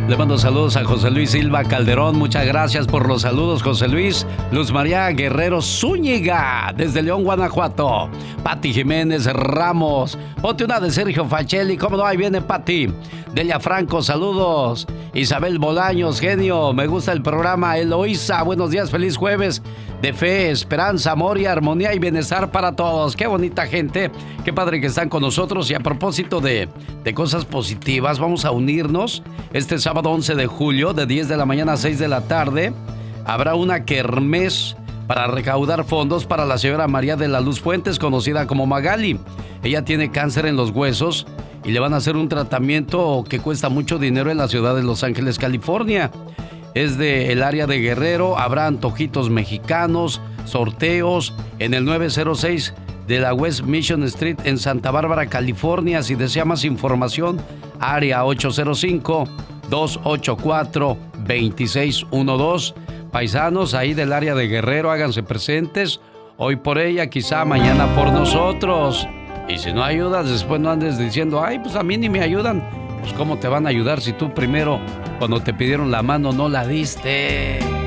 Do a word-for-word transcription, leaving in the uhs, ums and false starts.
Le mando saludos a José Luis Silva Calderón. Muchas gracias por los saludos, José Luis. Luz María Guerrero Zúñiga, desde León, Guanajuato. Pati Jiménez Ramos. Ponte una de Sergio Facelli. ¿Cómo no? Ahí viene Pati. Delia Franco, saludos. Isabel Bolaños, genio. Me gusta el programa. Eloísa, buenos días, feliz jueves. De fe, esperanza, amor y armonía y bienestar para todos. Qué bonita gente. Qué padre que están con nosotros. Y a propósito de, de cosas positivas, vamos a unirnos este sábado once de julio, de diez de la mañana a seis de la tarde. Habrá una kermés para recaudar fondos para la señora María de la Luz Fuentes, conocida como Magali. Ella tiene cáncer en los huesos y le van a hacer un tratamiento que cuesta mucho dinero en la ciudad de Los Ángeles, California. Es del área de Guerrero. Habrá antojitos mexicanos, sorteos en el nueve cero seis de la West Mission Street en Santa Bárbara, California. Si desea más información, área ocho cero cinco, dos ocho cuatro, dos seis uno dos. Paisanos ahí del área de Guerrero, háganse presentes. Hoy por ella, quizá mañana por nosotros. Y si no ayudas, después no andes diciendo, ay, pues a mí ni me ayudan. Pues cómo te van a ayudar si tú primero, cuando te pidieron la mano, no la diste.